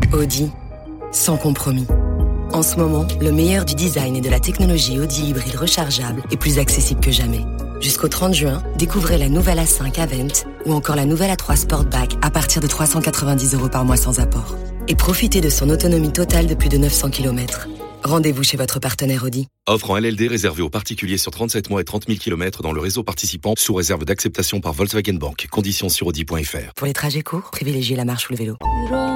Audi, sans compromis. En ce moment, le meilleur du design et de la technologie Audi hybride rechargeable est plus accessible que jamais. Jusqu'au 30 juin, découvrez la nouvelle A5 Avent ou encore la nouvelle A3 Sportback à partir de 390 € par mois sans apport. Et profitez de son autonomie totale de plus de 900 km. Rendez-vous chez votre partenaire Audi. Offre en LLD réservée aux particuliers sur 37 mois et 30 000 km dans le réseau participant sous réserve d'acceptation par Volkswagen Bank. Conditions sur Audi.fr. Pour les trajets courts, privilégiez la marche ou le vélo.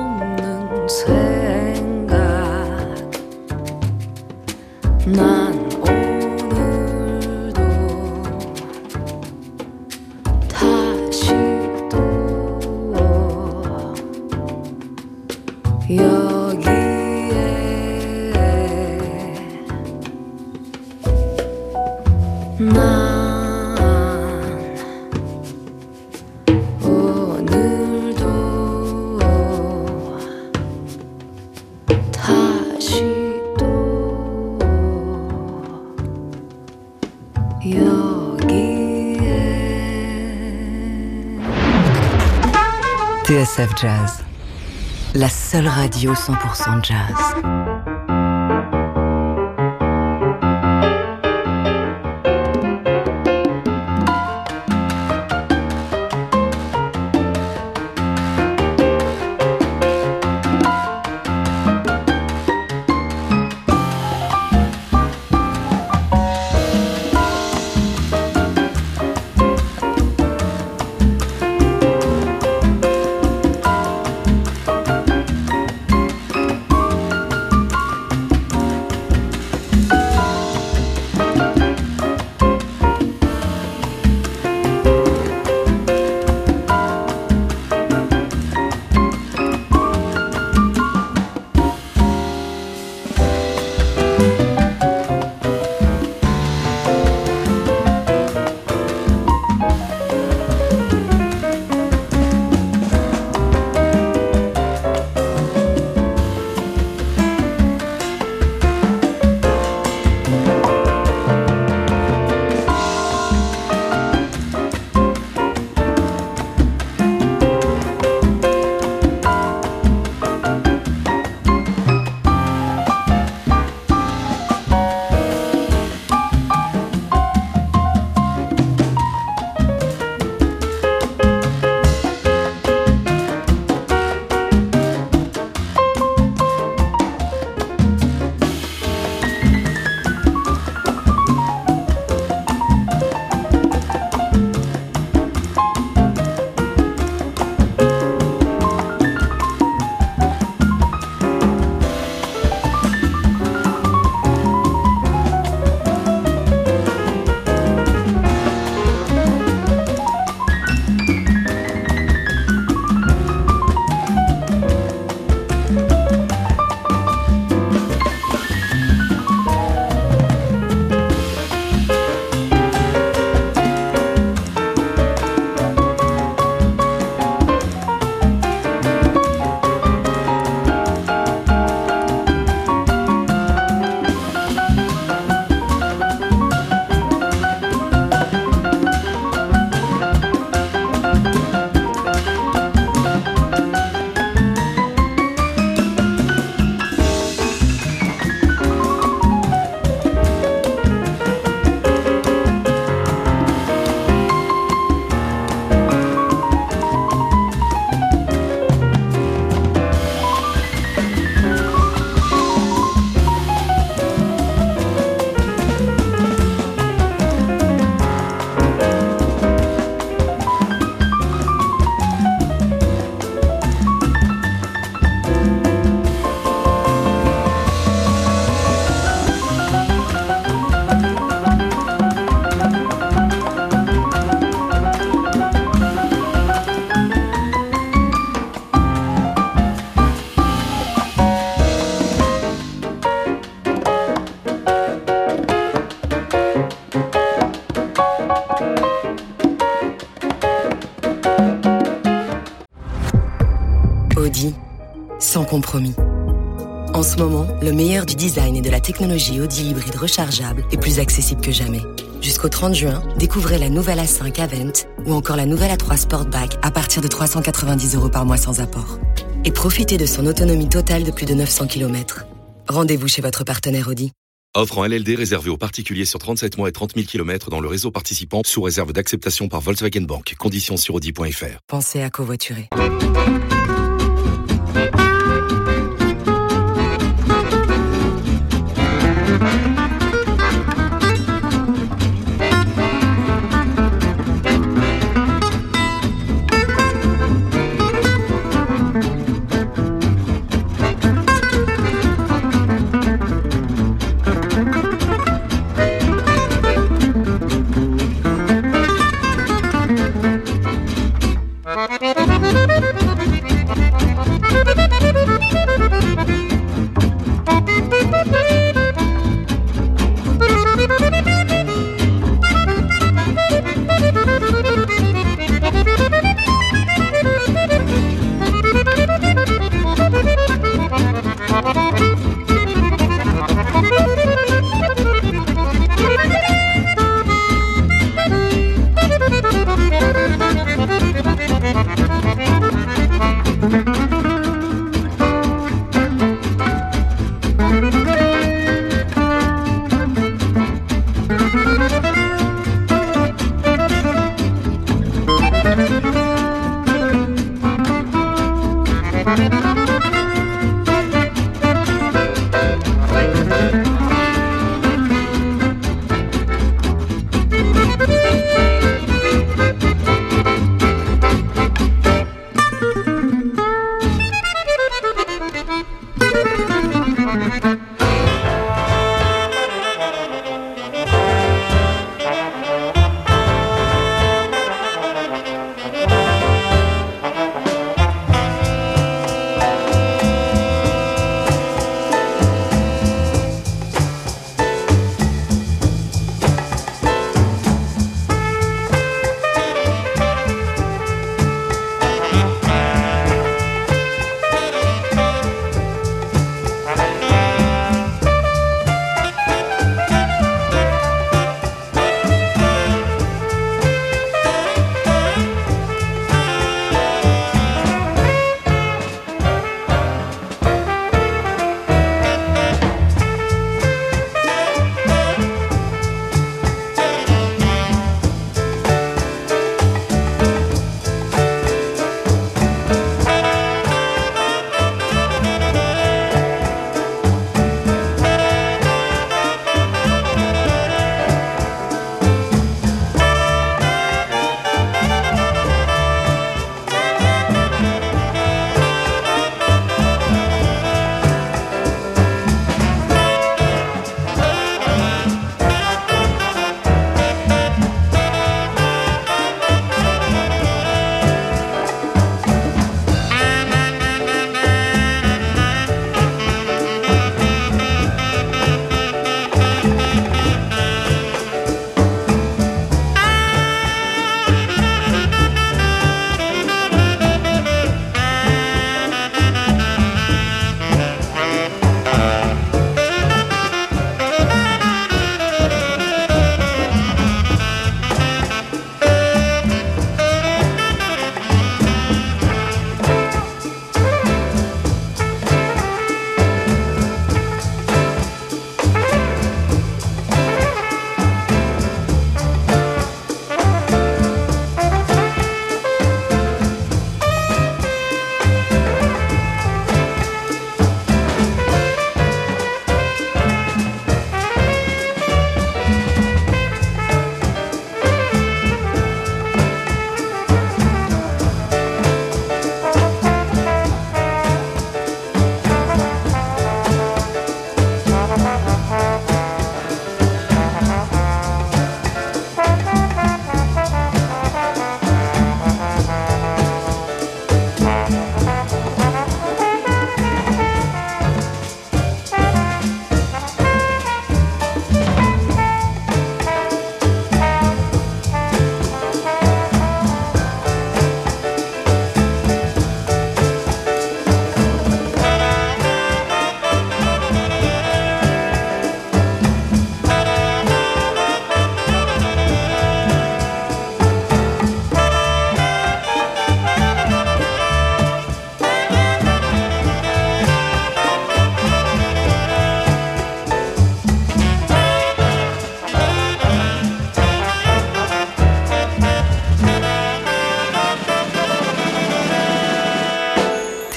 TSF Jazz, la seule radio 100% jazz. Audi, sans compromis. En ce moment, le meilleur du design et de la technologie Audi hybride rechargeable est plus accessible que jamais. Jusqu'au 30 juin, découvrez la nouvelle A5 Avent ou encore la nouvelle A3 Sportback à partir de 390 € par mois sans apport. et profitez de son autonomie totale de plus de 900 km. Rendez-vous chez votre partenaire Audi. Offre en LLD réservée aux particuliers sur 37 mois et 30 000 km dans le réseau participant sous réserve d'acceptation par Volkswagen Bank. Conditions sur Audi.fr. Pensez à covoiturer.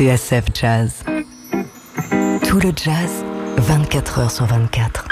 TSF Jazz. Tout le jazz, 24 heures sur 24.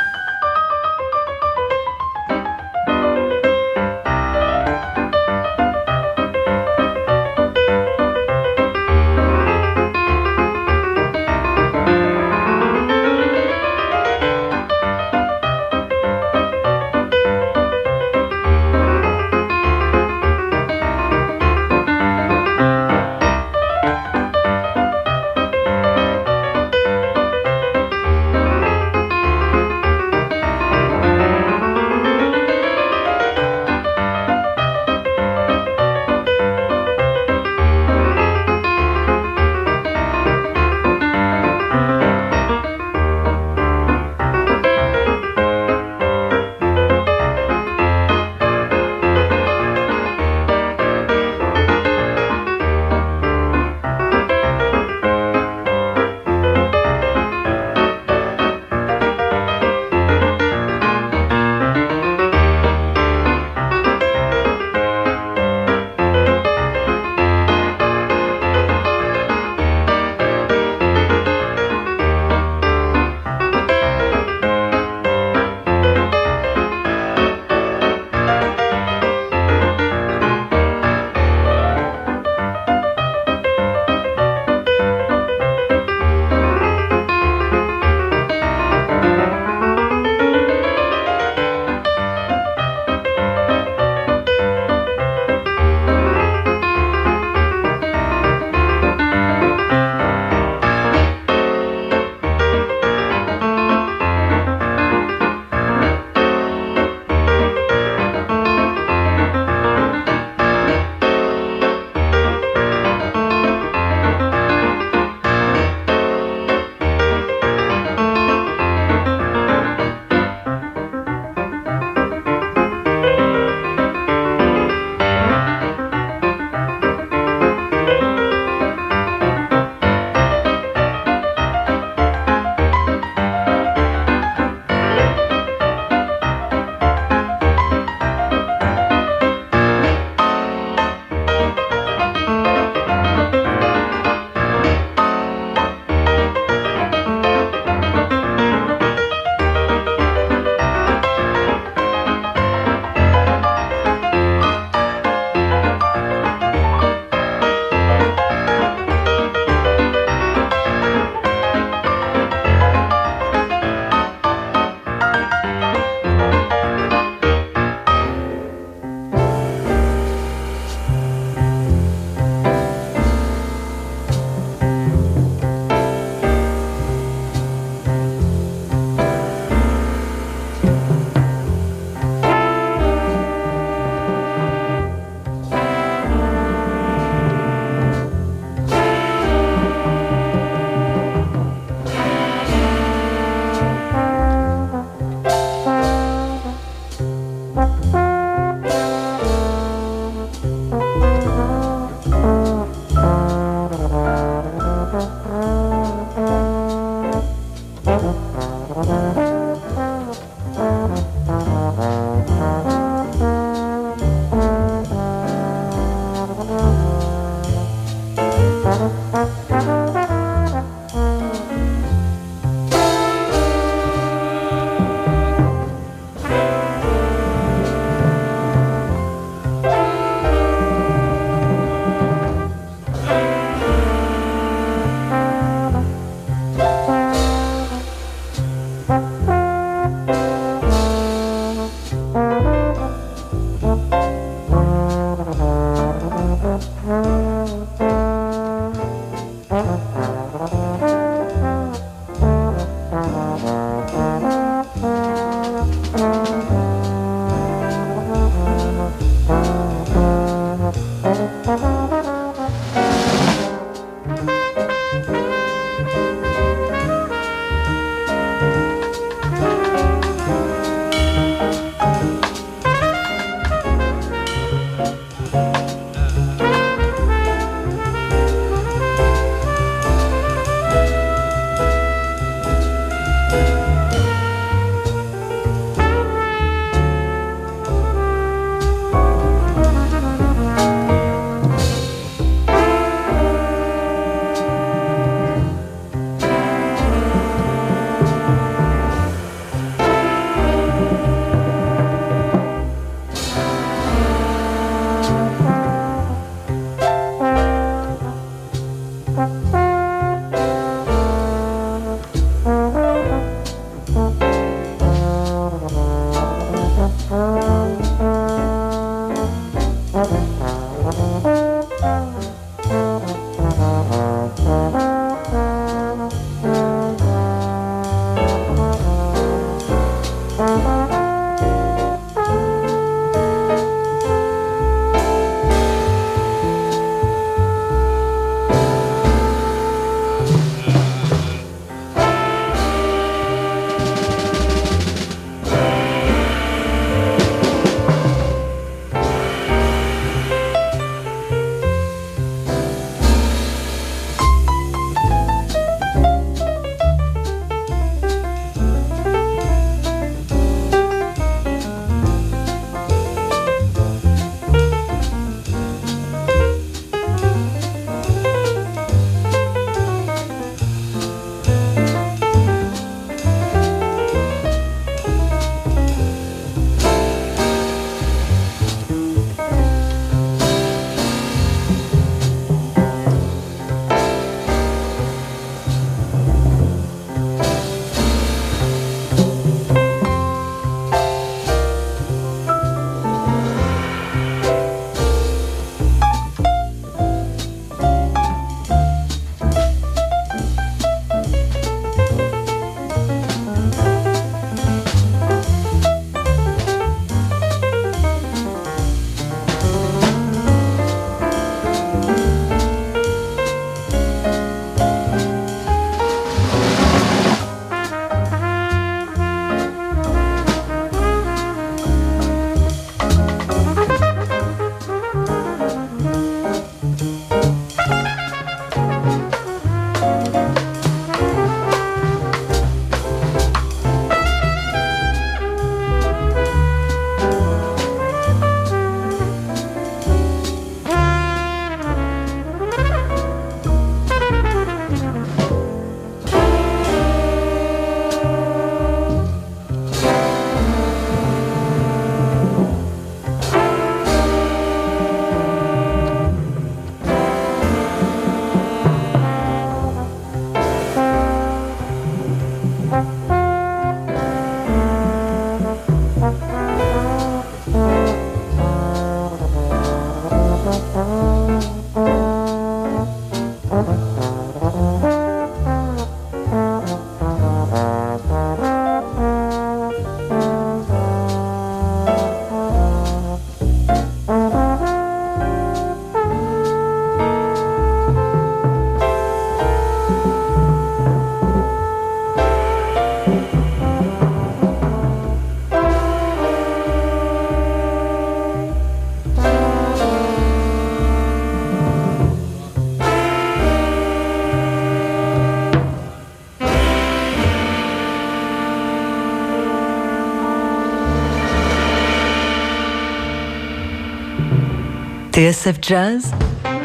TSF Jazz.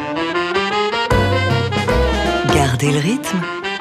Gardez le rythme.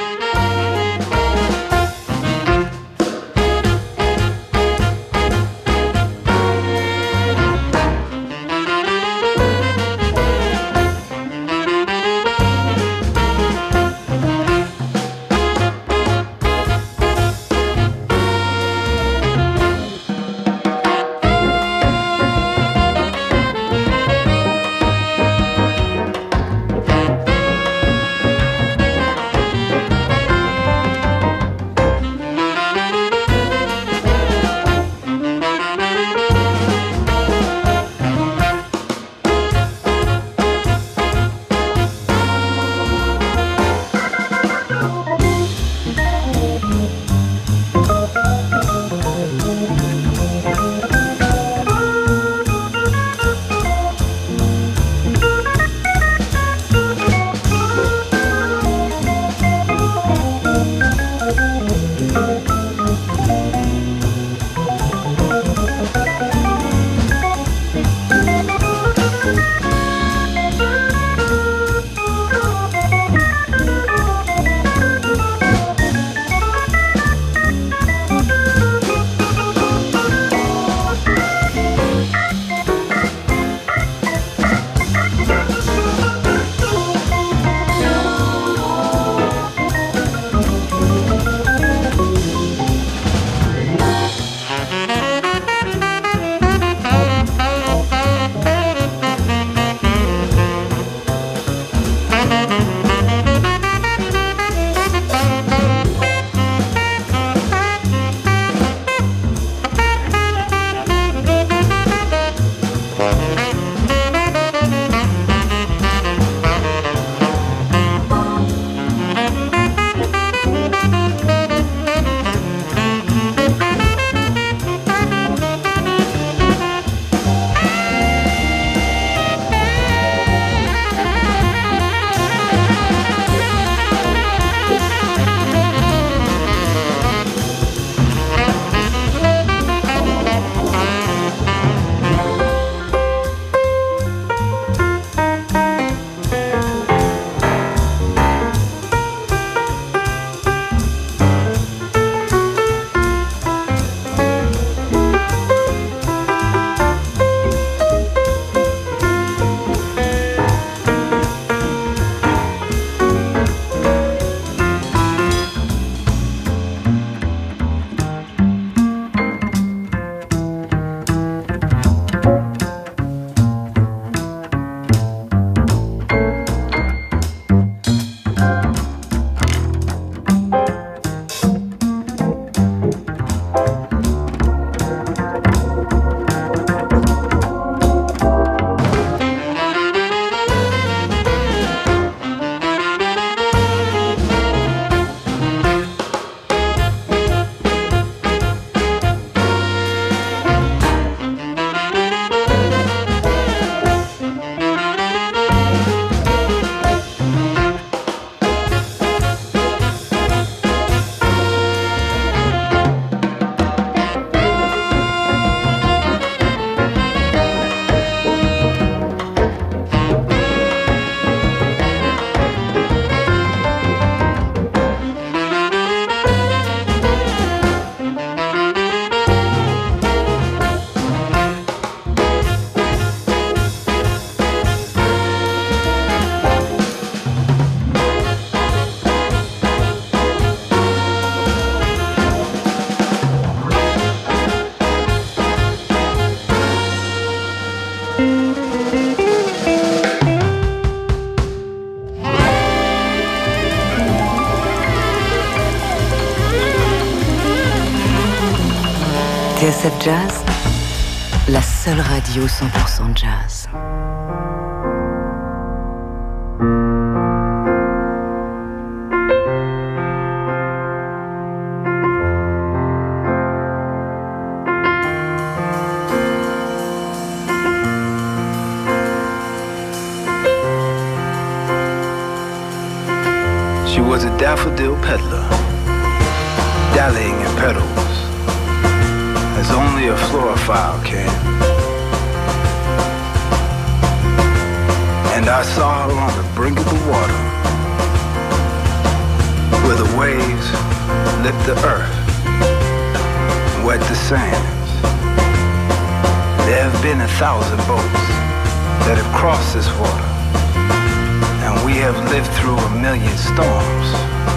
TSF Jazz, la seule radio 100% jazz. She was a daffodil peddler, dallying in petals, as only a florophile can. And I saw her on the brink of the water, where the waves lift the earth, wet the sands. There have been 1,000 boats that have crossed this water, and we have lived through 1,000,000 storms.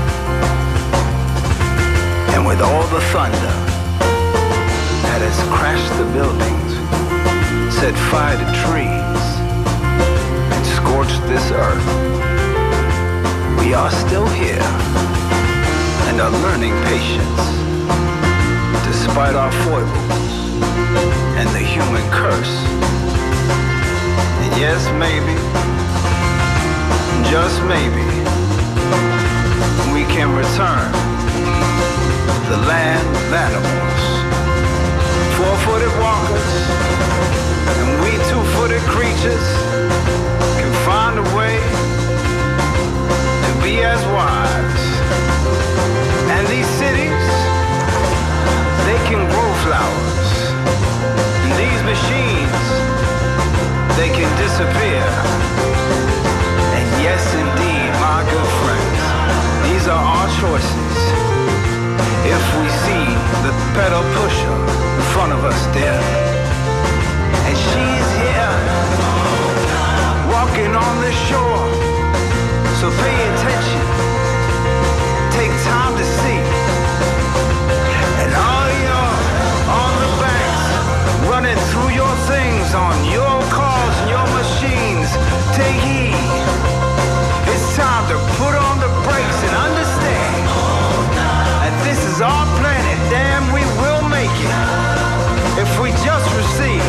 And with all the thunder that has crashed the buildings, set fire to trees, and scorched this earth, we are still here and are learning patience despite our foibles and the human curse. And yes, maybe, just maybe, we can return the land of animals, 4-footed walkers, and we 2-footed creatures can find a way to be as wise. And these cities, they can grow flowers. And these machines, they can disappear. And yes, indeed, my good friends, these are our choices. If we see the pedal pusher in front of us there, and she's here, walking on the shore. So pay attention, take time to see. And all y'all on the banks, running through your things on your cars and your machines, take heed. It's time to put on the brakes and understand that this is our planet, damn, we will make it if we just receive.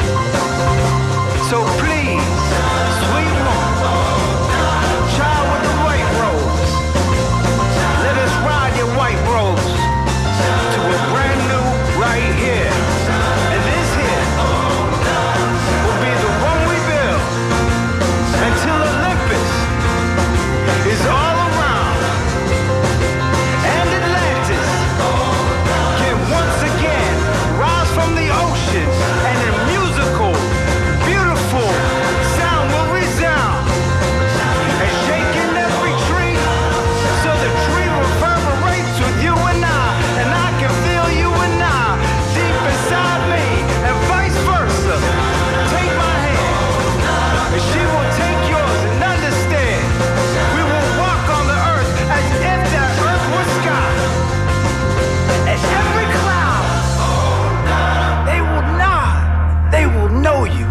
So please, sweet one, child with the white robes, let us ride your white robes to a brand new right here. And this here will be the one we build until Olympus is all around. And Atlantis can once again rise from the ocean, and a musical, beautiful sound will resound and shake in every tree, so the tree reverberates with you and I can feel you and I deep inside me, and vice versa. Take my hand, and she will take yours, and understand we will walk on the earth as if that earth was sky. And every cloud, they will nod, they will know you.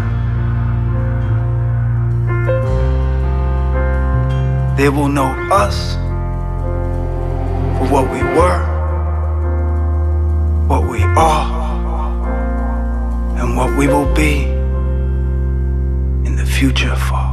They will know us for what we were, what we are, and what we will be in the future far.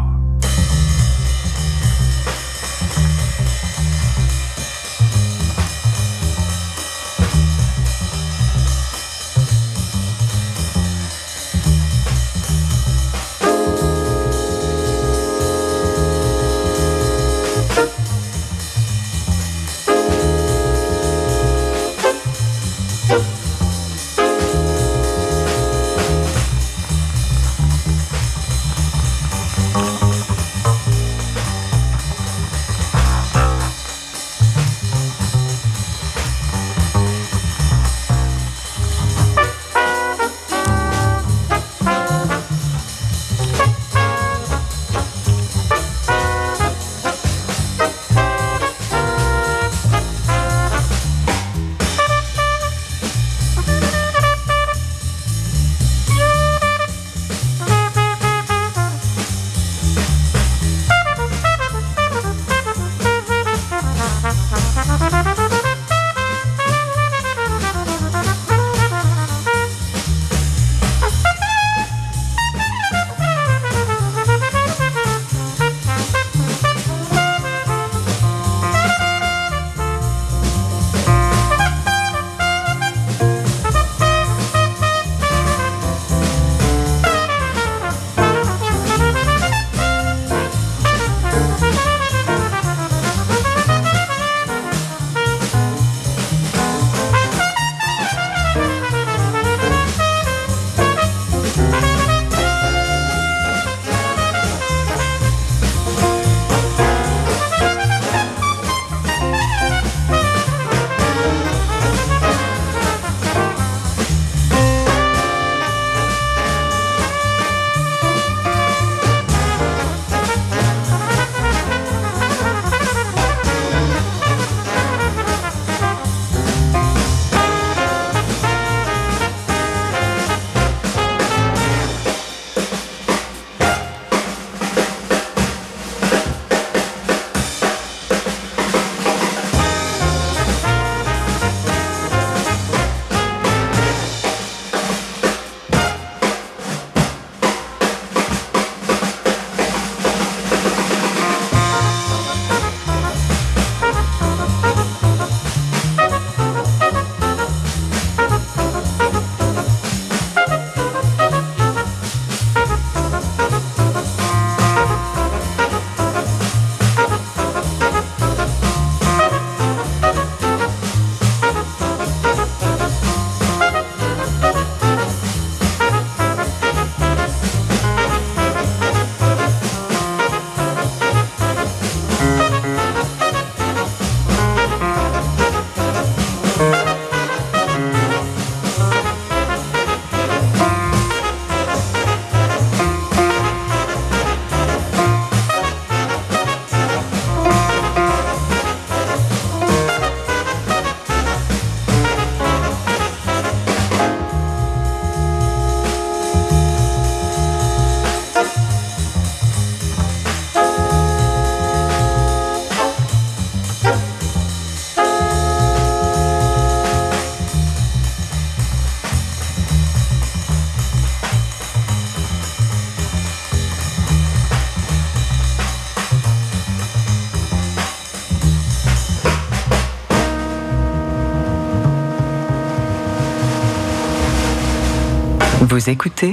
Vous écoutez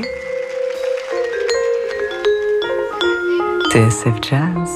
TSF Jazz.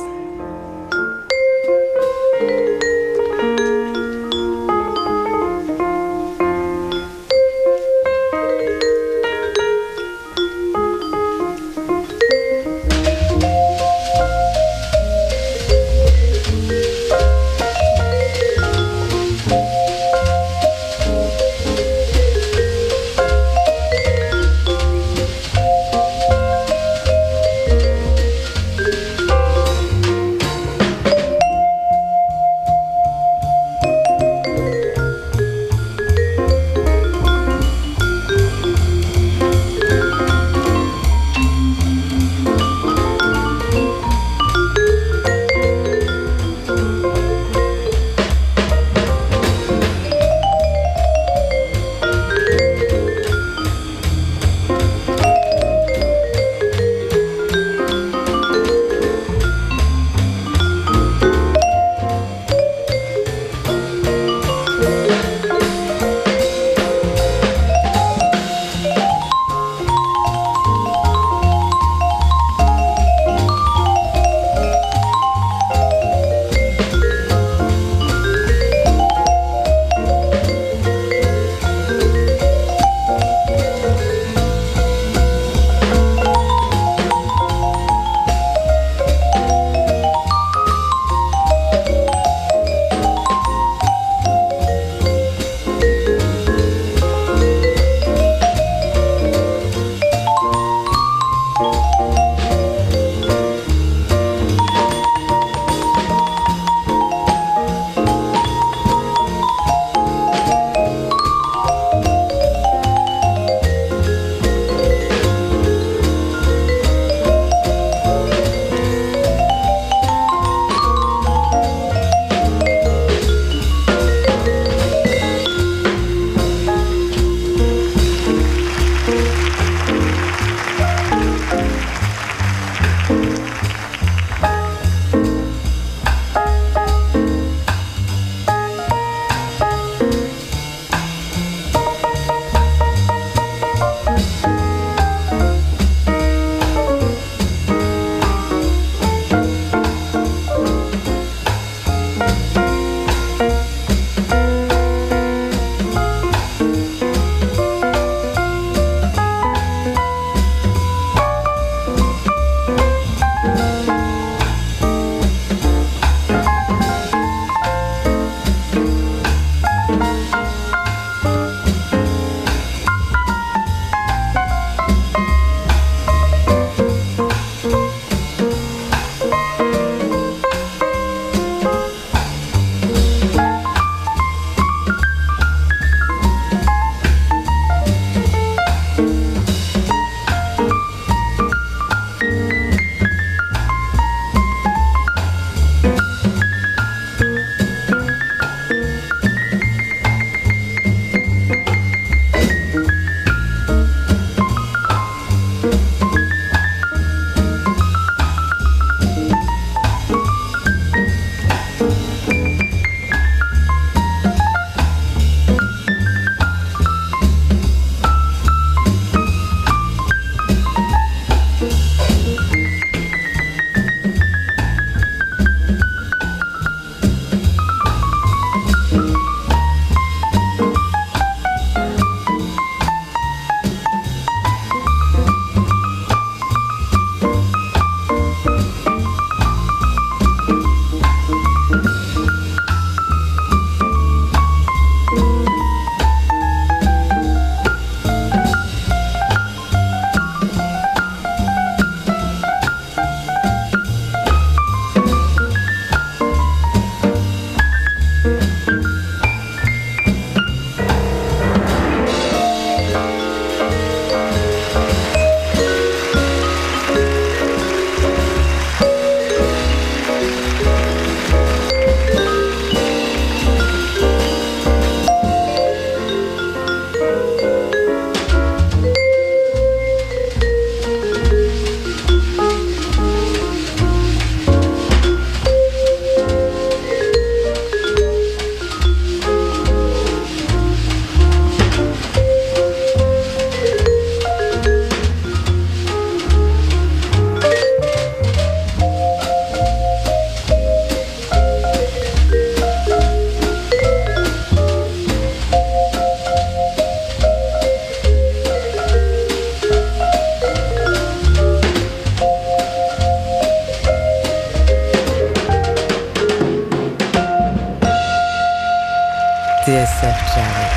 TSF Jazz.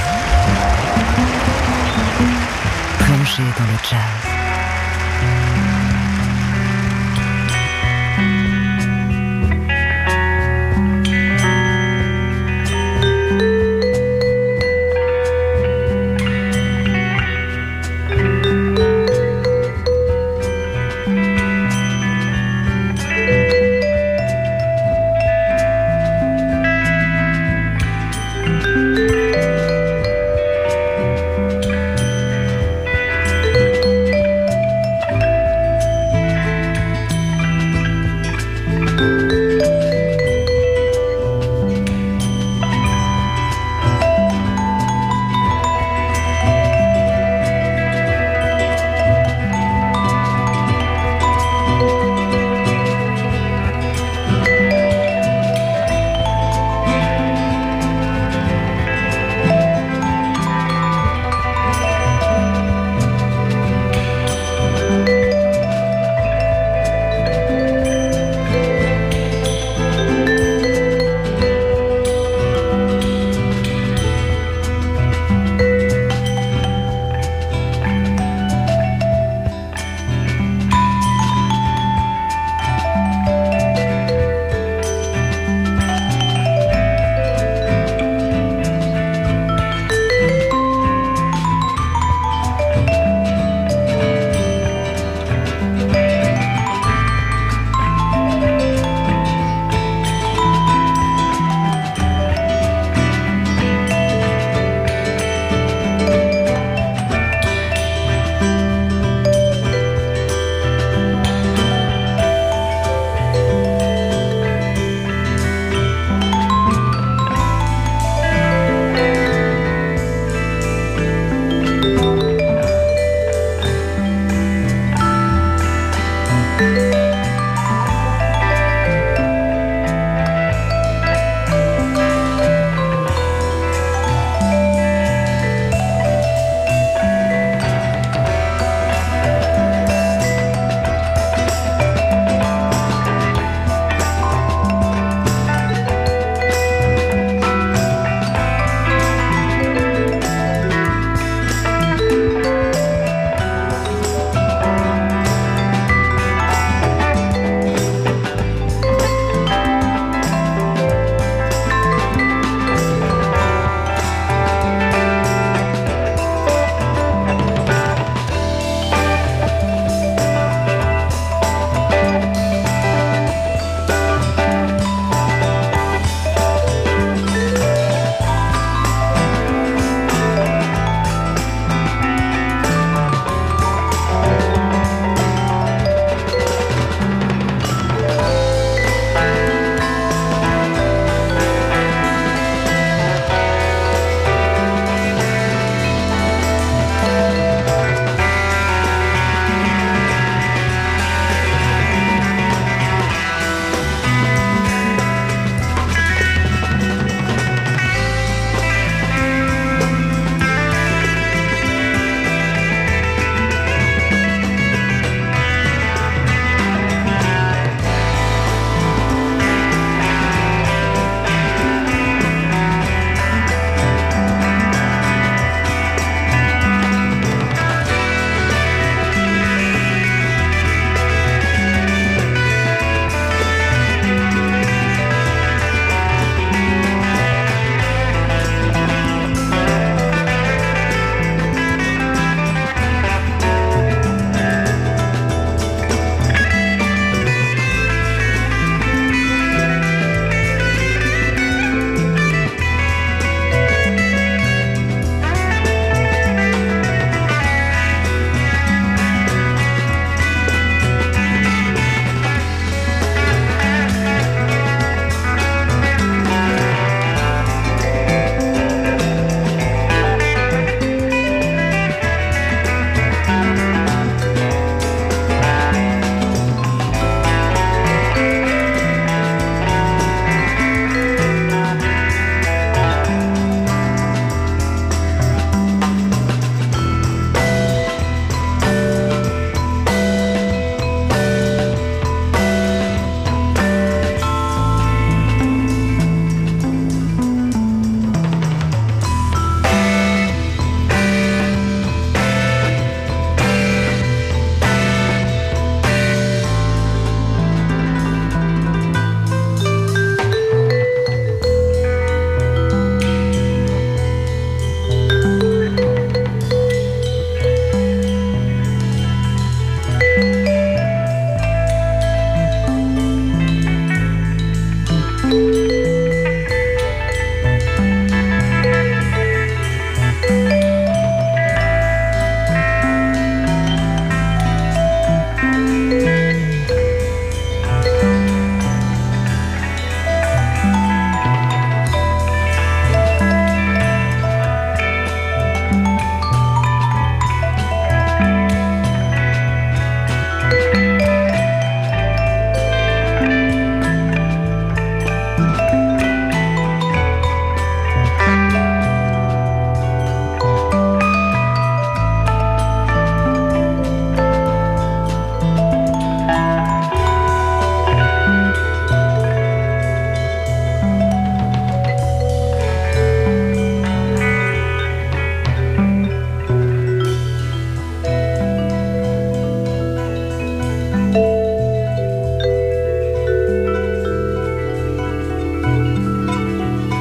Plongez dans le jazz.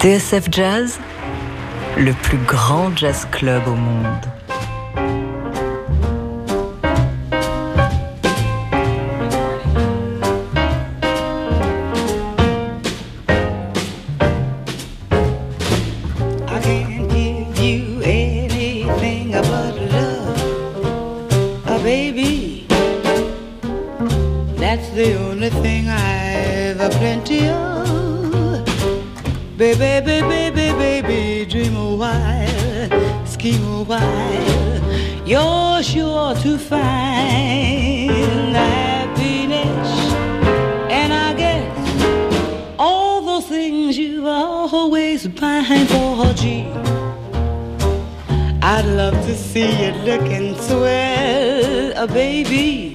TSF Jazz, le plus grand jazz club au monde. The only thing I've a plenty of. Baby, baby, baby, baby, dream a while, scheme a while. You're sure to find happiness. And I guess all those things you've always pined for, gee, I'd love to see you looking swell, baby.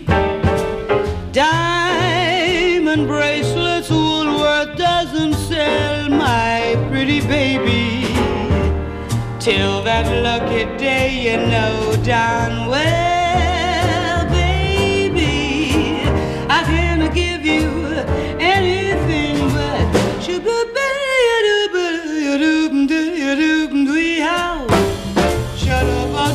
Diamond bracelets, Woolworth doesn't sell, my pretty baby. Till that lucky day, you know darn well, baby, I can't give you anything but shut up,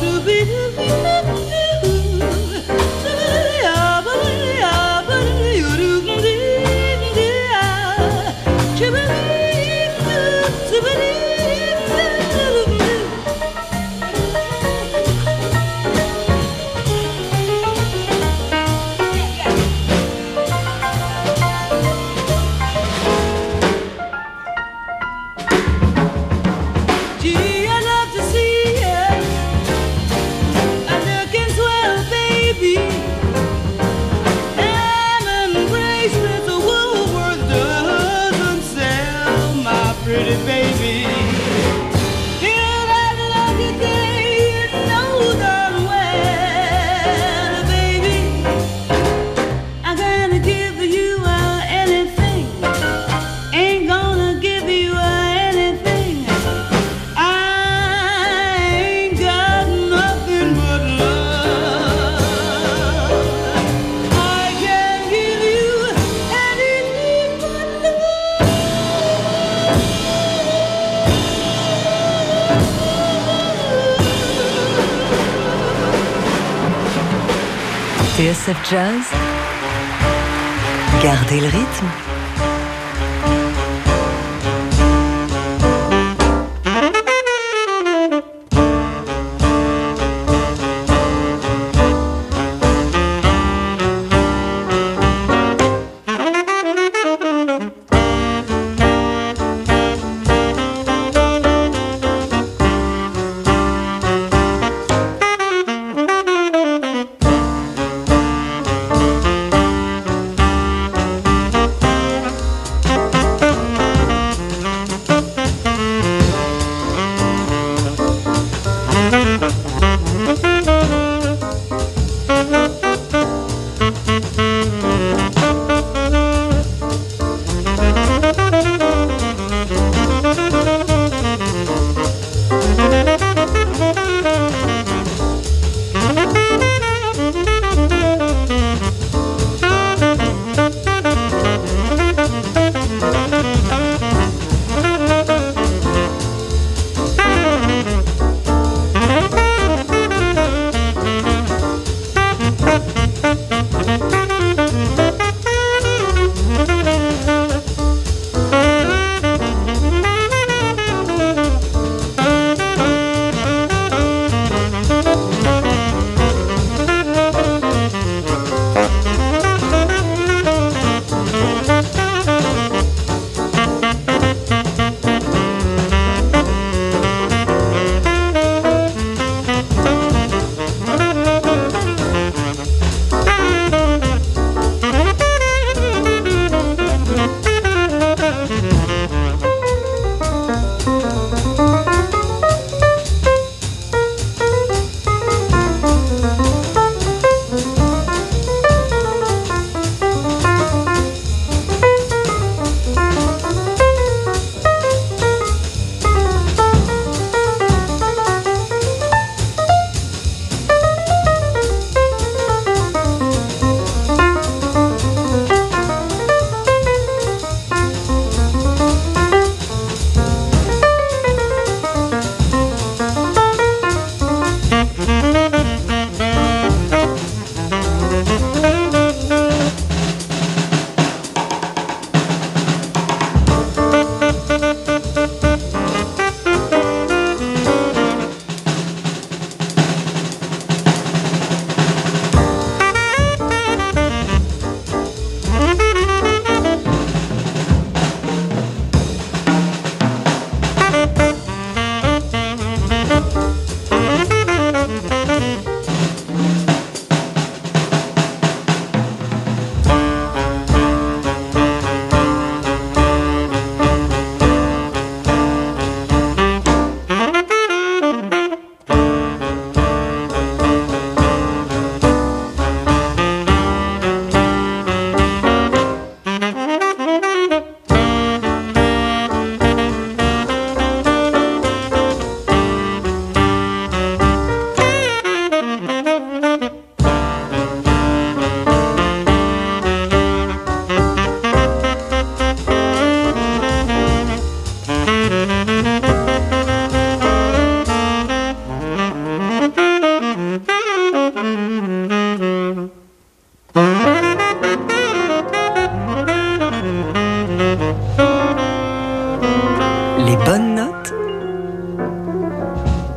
TSF Jazz, gardez le rythme.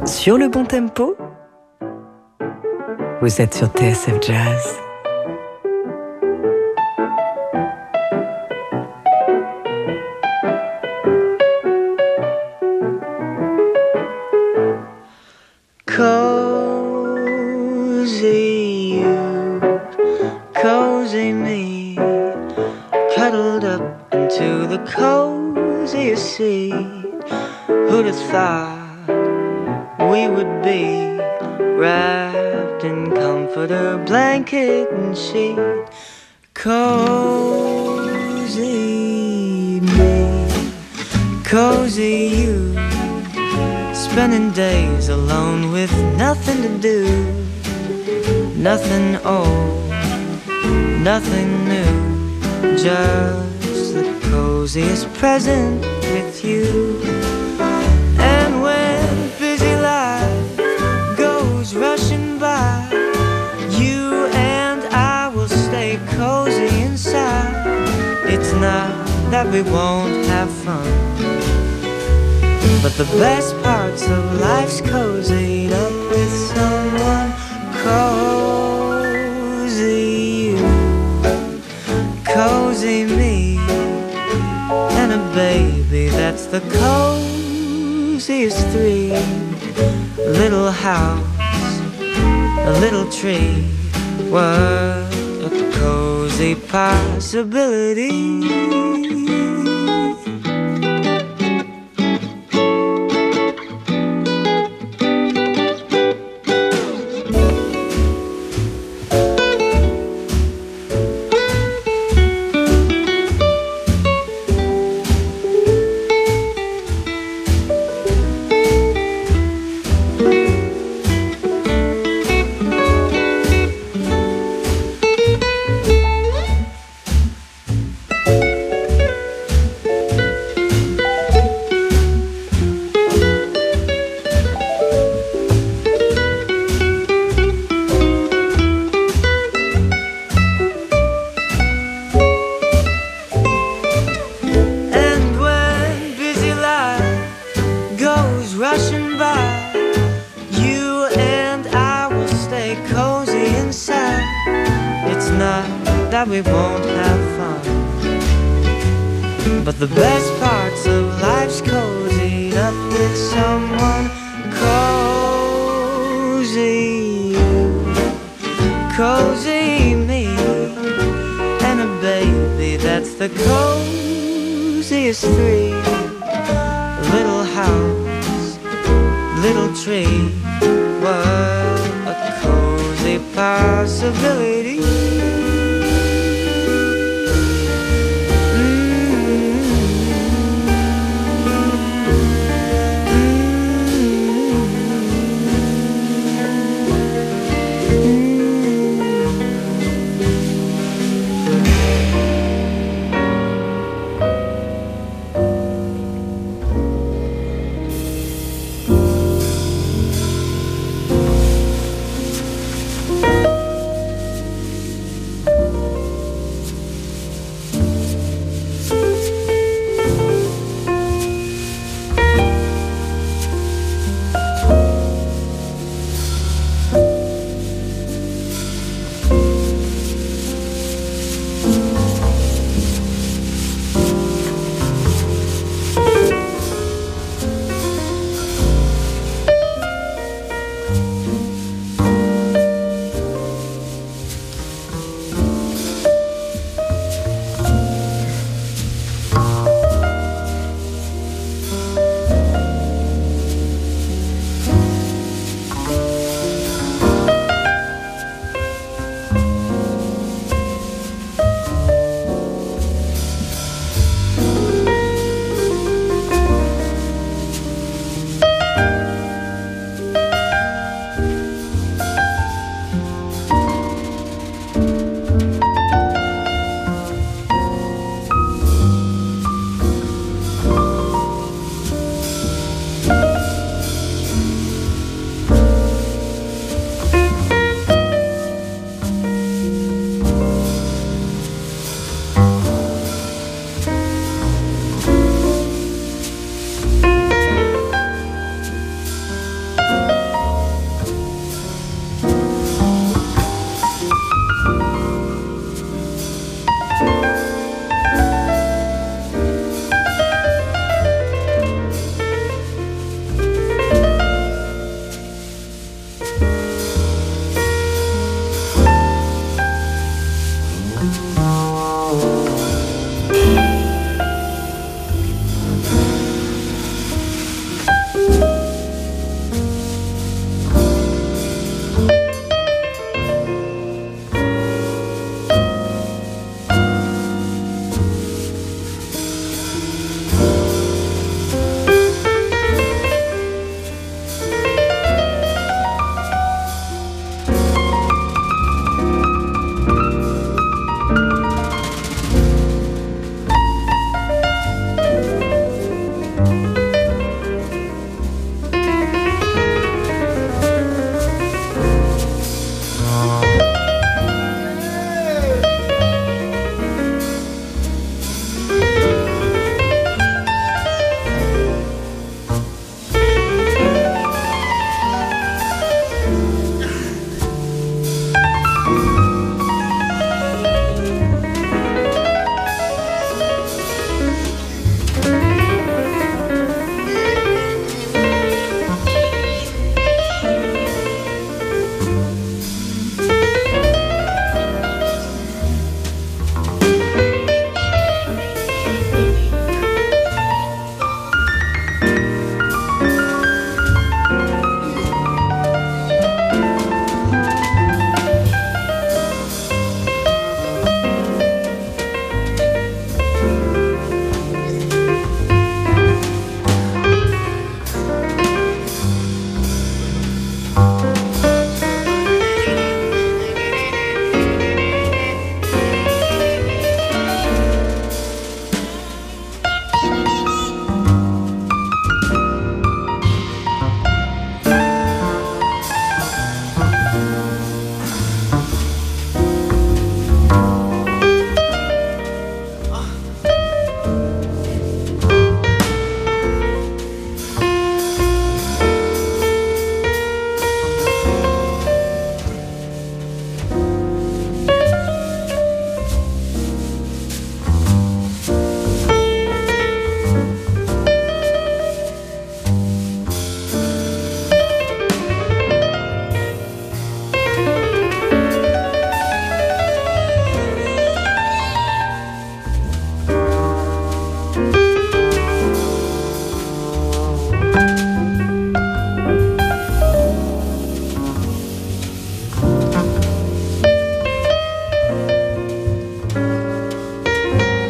sur le bon tempo. Vous êtes sur TSF Jazz. Cozy you, cozy me, cuddled up into the coziest seat. Who'd have thought we would be wrapped in comforter, blanket and sheet? Cozy me, cozy you, spending days alone with nothing to do, nothing old, nothing new, just the coziest present with you. And when busy life goes rushing by, you and I will stay cozy inside. It's not that we won't have fun, but the best parts of life's cozied up with someone cozy you, cozy me, and a baby that's the coziest three. A little house, a little tree, what a cozy possibility. We won't have fun, but the best parts of life's cozied up with someone cozy you, cozy me, and a baby that's the coziest three. A little house, little tree, what a cozy possibility.